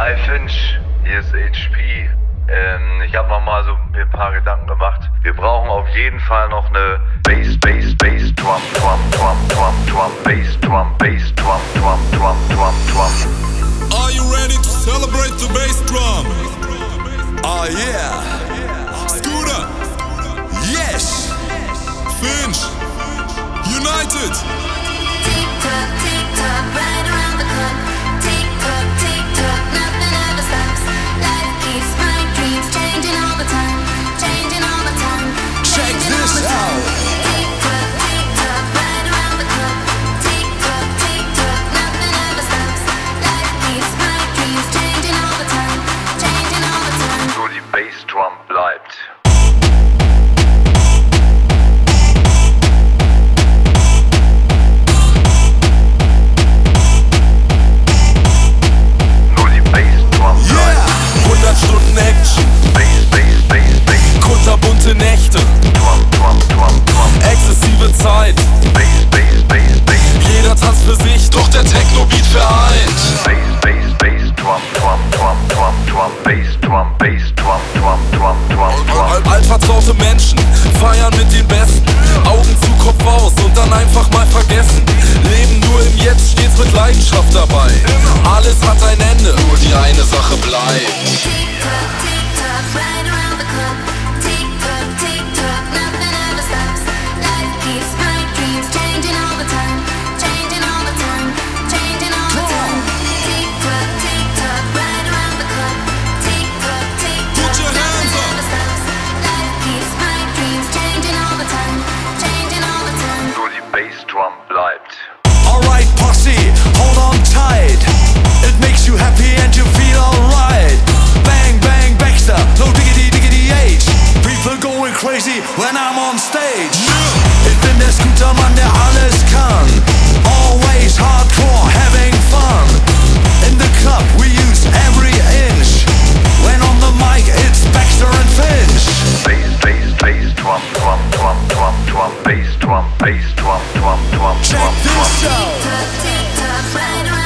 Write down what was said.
Hi Finch, hier ist HP. Ich habe noch mal so ein paar Gedanken gemacht. Wir brauchen auf jeden Fall noch eine Bass, Bass, Bass, Drum, Drum, Drum, Drum, Drum, Bass, Drum, Bass, Drum, Drum, Drum, Drum, Drum. Are you ready to celebrate the bass drum? Oh yeah. Scooter. Yes. Finch. United. Tick tock, right around the clock. Tick tock, nothing ever stops. Life keeps my dreams changing all the time, changing all the time. Check this out. Tick tock, right around the clock. Tick tock, nothing ever stops. Life keeps my dreams changing all the time, changing all the time. Nur die Bassdrum bleibt. Kunterbunte Nächte, exzessive Zeit. Jeder tanzt für sich, doch der Techno-Beat vereint. Altvertraute Menschen feiern mit den Besten. Augen zu, Kopf aus und dann einfach mal vergessen. Leben nur im Jetzt, stets mit Leidenschaft dabei. Alles hat ein Ende, nur die eine Sache bleibt. Right around the clock. Tick tock, nothing ever stops. Life keeps my dreams changing all the time, changing all the time, changing all the time. Tick tock, right around the clock. Tick tock, Put your hands nothing up. ever stops. Life keeps my dreams changing all the time, changing all the time. Nur die Bassdrum bleibt. Alright, posse, hold on tight. It makes you happy and you feel alright. Bang, bang, Baxter, no diggity, diggity H. People going crazy when I'm on stage. Ich bin der Scootermann, der alles kann. Always hardcore, having fun. In the club we use every inch. When on the mic it's Baxter and Finch. Bass, drum, drum, drum, drum, drum, bass, drum, drum, drum, drum, Check drum, this drum. out. Tick tock, right around.